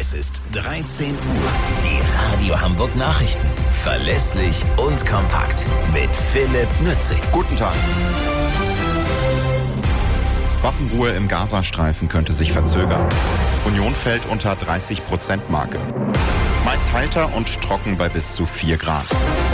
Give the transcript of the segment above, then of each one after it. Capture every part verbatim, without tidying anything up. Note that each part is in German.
Es ist dreizehn Uhr. Die Radio Hamburg Nachrichten. Verlässlich und kompakt. Mit Philipp Nützig. Guten Tag. Waffenruhe im Gazastreifen könnte sich verzögern. Union fällt unter dreißig Prozent Marke. Meist heiter und trocken bei bis zu vier Grad.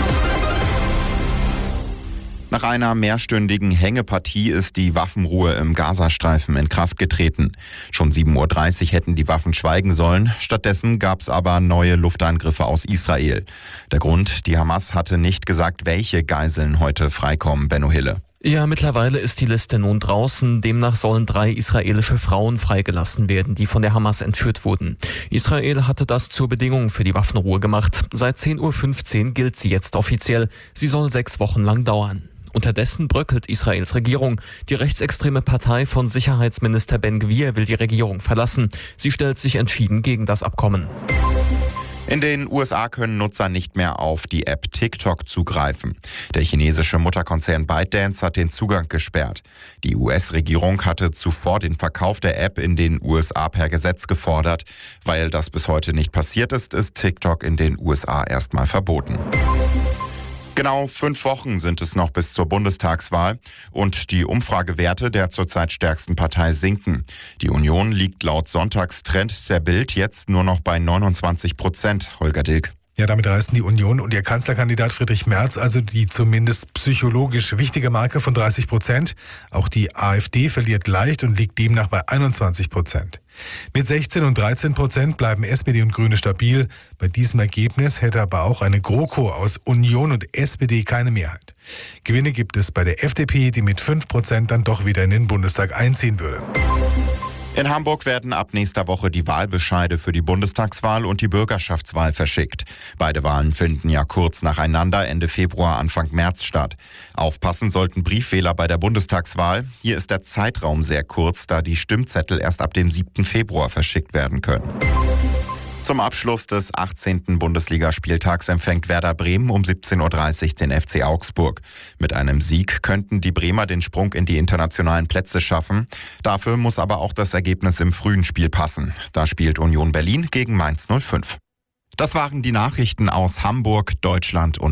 Nach einer mehrstündigen Hängepartie ist die Waffenruhe im Gazastreifen in Kraft getreten. Schon sieben Uhr dreißig hätten die Waffen schweigen sollen. Stattdessen gab es aber neue Luftangriffe aus Israel. Der Grund, die Hamas hatte nicht gesagt, welche Geiseln heute freikommen, Benno Hille. Ja, mittlerweile ist die Liste nun draußen. Demnach sollen drei israelische Frauen freigelassen werden, die von der Hamas entführt wurden. Israel hatte das zur Bedingung für die Waffenruhe gemacht. Seit zehn Uhr fünfzehn gilt sie jetzt offiziell. Sie soll sechs Wochen lang dauern. Unterdessen bröckelt Israels Regierung. Die rechtsextreme Partei von Sicherheitsminister Ben-Gvir will die Regierung verlassen. Sie stellt sich entschieden gegen das Abkommen. In den U S A können Nutzer nicht mehr auf die App TikTok zugreifen. Der chinesische Mutterkonzern ByteDance hat den Zugang gesperrt. Die U S-Regierung hatte zuvor den Verkauf der App in den U S A per Gesetz gefordert. Weil das bis heute nicht passiert ist, ist TikTok in den U S A erstmal verboten. Genau fünf Wochen sind es noch bis zur Bundestagswahl und die Umfragewerte der zurzeit stärksten Partei sinken. Die Union liegt laut Sonntagstrend der Bild jetzt nur noch bei neunundzwanzig Prozent. Holger Dilk. Ja, damit reißen die Union und ihr Kanzlerkandidat Friedrich Merz also die zumindest psychologisch wichtige Marke von dreißig Prozent. Auch die AfD verliert leicht und liegt demnach bei einundzwanzig Prozent. Mit sechzehn und dreizehn Prozent bleiben S P D und Grüne stabil. Bei diesem Ergebnis hätte aber auch eine GroKo aus Union und S P D keine Mehrheit. Gewinne gibt es bei der F D P, die mit fünf Prozent dann doch wieder in den Bundestag einziehen würde. In Hamburg werden ab nächster Woche die Wahlbescheide für die Bundestagswahl und die Bürgerschaftswahl verschickt. Beide Wahlen finden ja kurz nacheinander Ende Februar, Anfang März statt. Aufpassen sollten Briefwähler bei der Bundestagswahl. Hier ist der Zeitraum sehr kurz, da die Stimmzettel erst ab dem siebten Februar verschickt werden können. Zum Abschluss des achtzehnten Bundesligaspieltags empfängt Werder Bremen um siebzehn Uhr dreißig den F C Augsburg. Mit einem Sieg könnten die Bremer den Sprung in die internationalen Plätze schaffen. Dafür muss aber auch das Ergebnis im frühen Spiel passen. Da spielt Union Berlin gegen Mainz null fünf. Das waren die Nachrichten aus Hamburg, Deutschland und